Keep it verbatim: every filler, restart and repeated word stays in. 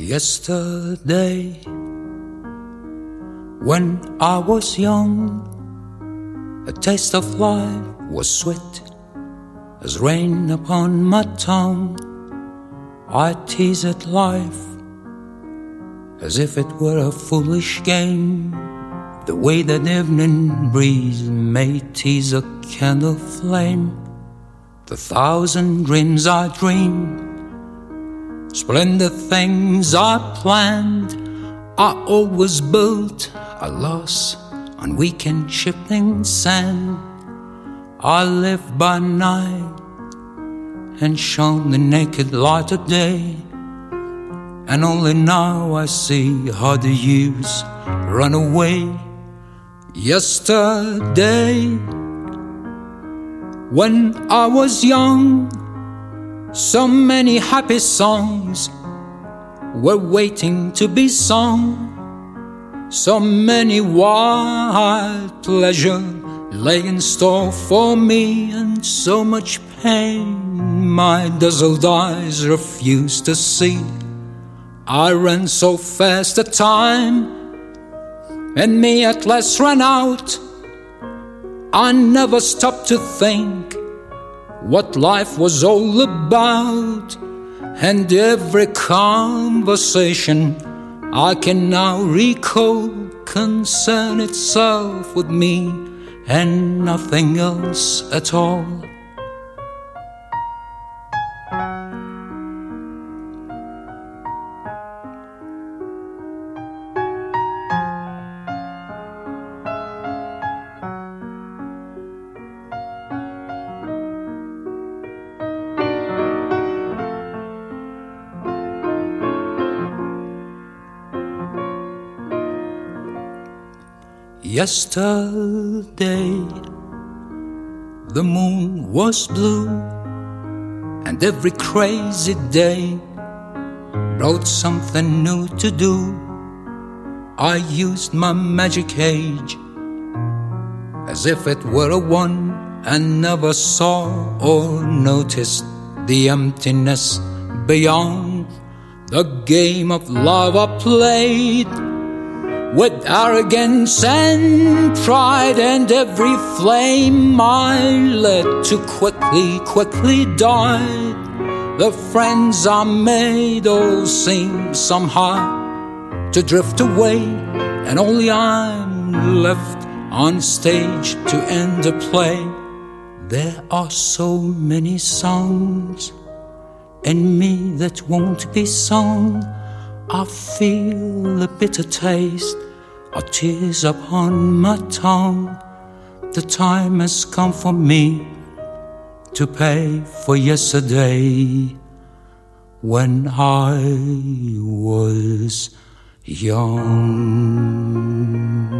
Yesterday, when I was young, a taste of life was sweet as rain upon my tongue. I teased life as if it were a foolish game, the way that evening breeze may tease a candle flame. The thousand dreams I dreamed, splendid things I planned, I always built a loss on weekend shifting sand. I lived by night and shone the naked light of day, and only now I see how the years run away. Yesterday, when I was young, so many happy songs were waiting to be sung. So many wild pleasure lay in store for me, and so much pain my dazzled eyes refused to see. I ran so fast that time and me at last ran out. I never stopped to think what life was all about, and every conversation I can now recall concern itself with me and nothing else at all. Yesterday, the moon was blue, and every crazy day brought something new to do. I used my magic age as if it were a wand, and never saw or noticed the emptiness beyond. The game of love I played with arrogance and pride, and every flame I led to quickly, quickly died. The friends I made all seemed somehow to drift away, and only I'm left on stage to end the play. There are so many songs in me that won't be sung. I feel a bitter taste of tears upon my tongue. The time has come for me to pay for yesterday when I was young.